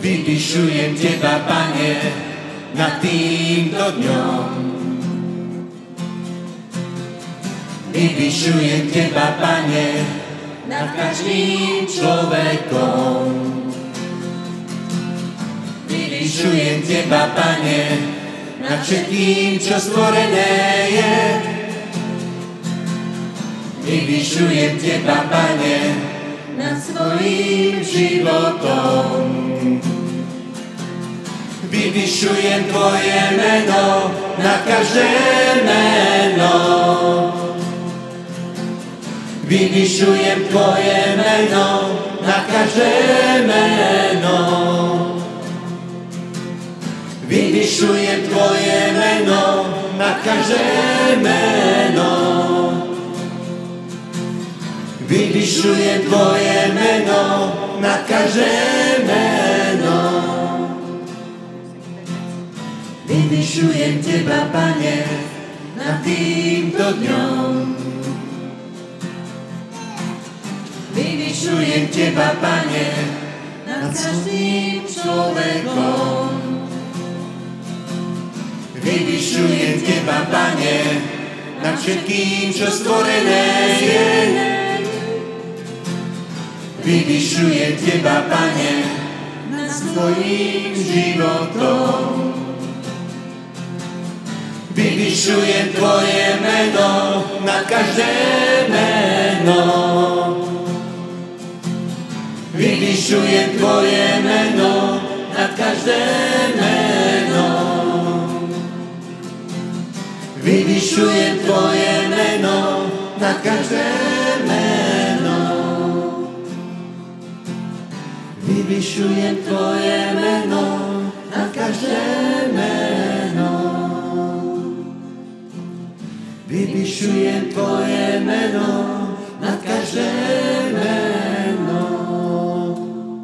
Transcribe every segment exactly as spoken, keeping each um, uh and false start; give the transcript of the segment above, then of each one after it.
Vyvyšujem Teba, Pane, nad týmto dňom. Vyvyšujem Teba, Pane, nad každým človekom. Vyvyšujem Teba, Pane, nad všetkým, čo stvorené je. Vyvyšujem Teba, Pane, nad svojím životom. Vyvyšujem Tvoje meno, nad každé meno. Vyvyšujem Tvoje meno, nad každé meno. Vyvyšujem Tvoje meno, nad každé meno. Vyvyšujem Tvoje meno, nad každé meno. Vyvyšujem Teba, Pane, nad týmto dňom. Vyvyšujem Teba, Pane, nad každým človekom. Vyvyšujem Teba, Pane, nad všetkým, čo stvorené je. Vyvyšujem Teba, Pane, nad svojím životom. Vyvyšujem Tvoje meno, nad každé meno. Vyvyšujem Tvoje meno, nad každé meno. Vyvyšujem Tvoje meno, nad každé meno. Vyvyšujem Tvoje meno, nad každé meno. Vyvyšujem Tvoje meno, nad každé meno.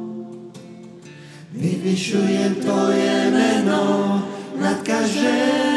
Vyvyšujem Tvoje meno, nad každé